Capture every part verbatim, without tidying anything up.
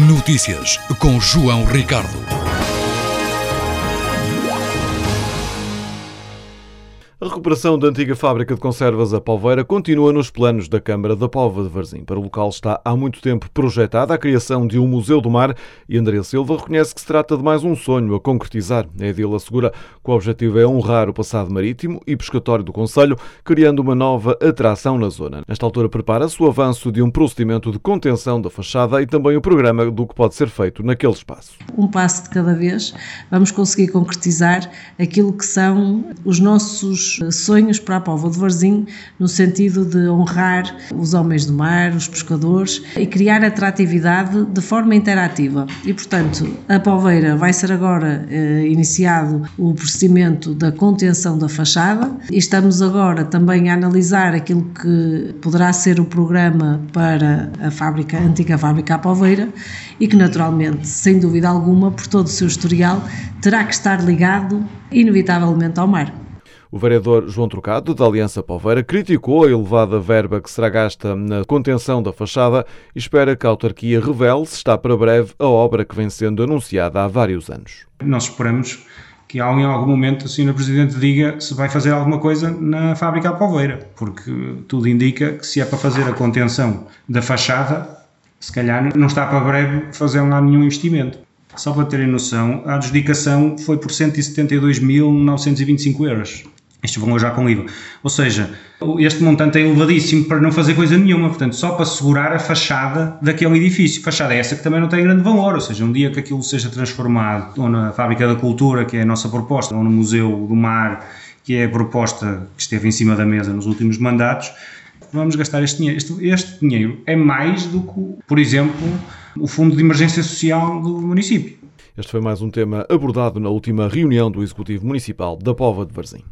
Notícias com João Ricardo. A recuperação da antiga fábrica de conservas A Poveira continua nos planos da Câmara da Póvoa de Varzim. Para o local está há muito tempo projetada a criação de um Museu do Mar e André Silva reconhece que se trata de mais um sonho a concretizar. A edil assegura que o objetivo é honrar o passado marítimo e pescatório do concelho, criando uma nova atração na zona. Nesta altura prepara-se o avanço de um procedimento de contenção da fachada e também o programa do que pode ser feito naquele espaço. Um passo de cada vez vamos conseguir concretizar aquilo que são os nossos sonhos para a Póvoa de Varzim, no sentido de honrar os homens do mar, os pescadores e criar atratividade de forma interativa. E, portanto, a Poveira vai ser agora eh, iniciado o procedimento da contenção da fachada e estamos agora também a analisar aquilo que poderá ser o programa para a fábrica, a antiga fábrica A Poveira e que, naturalmente, sem dúvida alguma, por todo o seu historial, terá que estar ligado, inevitavelmente, ao mar. O vereador João Trocado, da Aliança Poveira, criticou a elevada verba que será gasta na contenção da fachada e espera que a autarquia revele se está para breve a obra que vem sendo anunciada há vários anos. Nós esperamos que em algum momento o senhor Presidente diga se vai fazer alguma coisa na fábrica A Poveira, porque tudo indica que se é para fazer a contenção da fachada, se calhar não está para breve fazer lá nenhum investimento. Só para terem noção, a adjudicação foi por cento e setenta e dois mil novecentos e vinte e cinco euros. Este valor já com I V A. Ou seja, este montante é elevadíssimo para não fazer coisa nenhuma, portanto, só para segurar a fachada daquele edifício. Fachada é essa que também não tem grande valor, ou seja, um dia que aquilo seja transformado ou na Fábrica da Cultura, que é a nossa proposta, ou no Museu do Mar, que é a proposta que esteve em cima da mesa nos últimos mandatos, vamos gastar este dinheiro. Este, este dinheiro é mais do que, por exemplo, o Fundo de Emergência Social do município. Este foi mais um tema abordado na última reunião do Executivo Municipal da Póvoa de Varzim.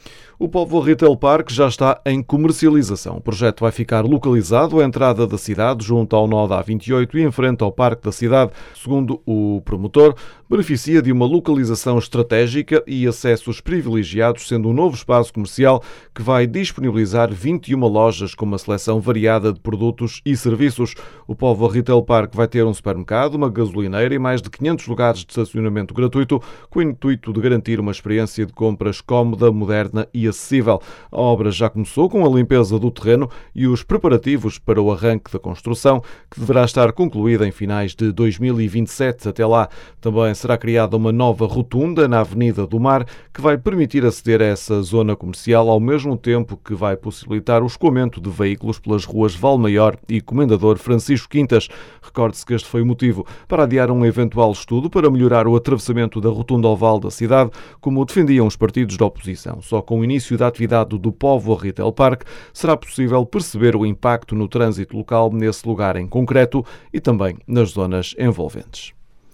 O Póvoa Retail Park já está em comercialização. O projeto vai ficar localizado à entrada da cidade, junto ao nó da A vinte e oito e em frente ao Parque da Cidade. Segundo o promotor, beneficia de uma localização estratégica e acessos privilegiados, sendo um novo espaço comercial que vai disponibilizar vinte e uma lojas com uma seleção variada de produtos e serviços. O Póvoa Retail Park vai ter um supermercado, uma gasolineira e mais de quinhentos lugares de estacionamento gratuito, com o intuito de garantir uma experiência de compras cómoda, moderna e acessível. A obra já começou com a limpeza do terreno e os preparativos para o arranque da construção, que deverá estar concluída em finais de dois mil e vinte e sete. Até lá, também será criada uma nova rotunda na Avenida do Mar, que vai permitir aceder a essa zona comercial, ao mesmo tempo que vai possibilitar o escoamento de veículos pelas ruas Valmaior e Comendador Francisco Quintas. Recorde-se que este foi o motivo para adiar um eventual estudo para melhorar o atravessamento da rotunda oval da cidade, como defendiam os partidos da oposição. Só com o início da atividade do Póvoa Retail Park será possível perceber o impacto no trânsito local nesse lugar em concreto e também nas zonas envolventes.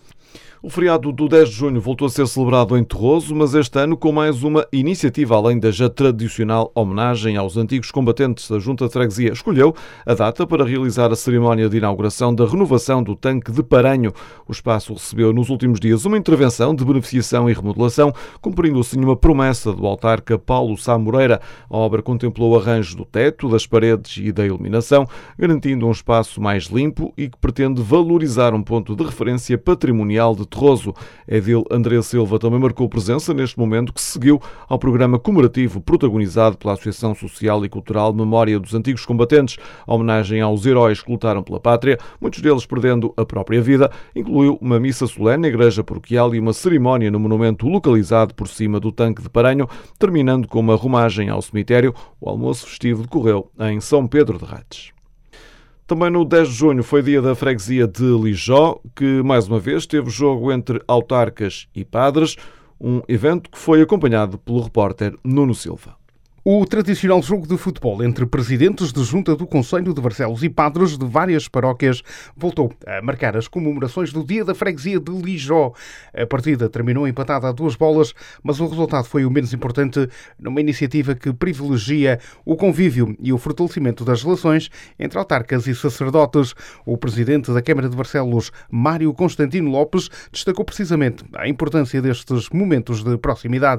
O feriado do dez de junho voltou a ser celebrado em Torroso, mas este ano com mais uma iniciativa, além da já tradicional homenagem aos antigos combatentes. A Junta de Freguesia escolheu a data para realizar a cerimónia de inauguração da renovação do tanque de Paranho. O espaço recebeu nos últimos dias uma intervenção de beneficiação e remodelação, cumprindo assim uma promessa do autarca Paulo Sá Moreira. A obra contemplou o arranjo do teto, das paredes e da iluminação, garantindo um espaço mais limpo e que pretende valorizar um ponto de referência patrimonial de Torroso. Edil André Silva também marcou presença neste momento, que seguiu ao programa comemorativo protagonizado pela Associação Social e Cultural Memória dos Antigos Combatentes. A homenagem aos heróis que lutaram pela pátria, muitos deles perdendo a própria vida, incluiu uma missa solene na igreja paroquial e uma cerimónia no monumento localizado por cima do tanque de Paranho, terminando com uma romagem ao cemitério. O almoço festivo decorreu em São Pedro de Rates. Também no dez de junho foi dia da freguesia de Lijó, que mais uma vez teve jogo entre autarcas e padres, um evento que foi acompanhado pelo repórter Nuno Silva. O tradicional jogo de futebol entre presidentes de junta do Concelho de Barcelos e padres de várias paróquias voltou a marcar as comemorações do dia da freguesia de Lijó. A partida terminou empatada a duas bolas, mas o resultado foi o menos importante numa iniciativa que privilegia o convívio e o fortalecimento das relações entre autarcas e sacerdotes. O presidente da Câmara de Barcelos, Mário Constantino Lopes, destacou precisamente a importância destes momentos de proximidade.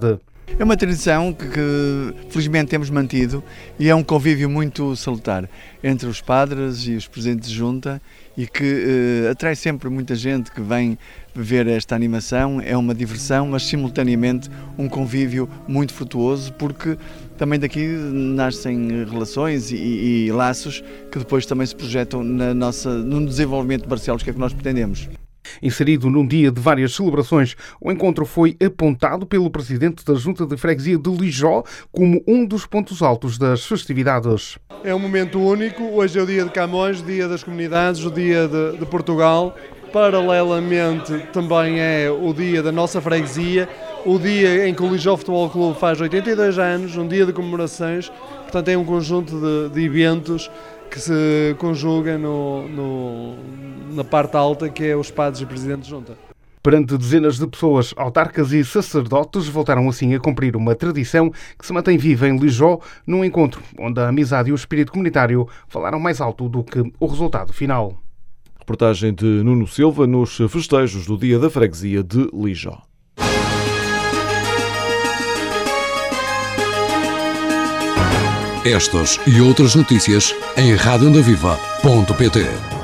É uma tradição que, que felizmente temos mantido e é um convívio muito salutar entre os padres e os presidentes de junta e que eh, atrai sempre muita gente que vem ver esta animação. É uma diversão, mas simultaneamente um convívio muito frutuoso, porque também daqui nascem relações e, e, e laços que depois também se projetam na nossa, no desenvolvimento de Barcelos, que é que nós pretendemos. Inserido num dia de várias celebrações, o encontro foi apontado pelo presidente da Junta de Freguesia de Lijó como um dos pontos altos das festividades. É um momento único. Hoje é o dia de Camões, o dia das comunidades, o dia de, de Portugal. Paralelamente também é o dia da nossa freguesia, o dia em que o Lijó Futebol Clube faz oitenta e dois anos, um dia de comemorações. Portanto, é um conjunto de, de eventos que se conjuga no, no, na parte alta, que é os padres e presidentes de junta. Perante dezenas de pessoas, autarcas e sacerdotes voltaram assim a cumprir uma tradição que se mantém viva em Lijó, num encontro onde a amizade e o espírito comunitário falaram mais alto do que o resultado final. Reportagem de Nuno Silva nos festejos do Dia da Freguesia de Lijó. Estas e outras notícias em rádio onda viva ponto pt.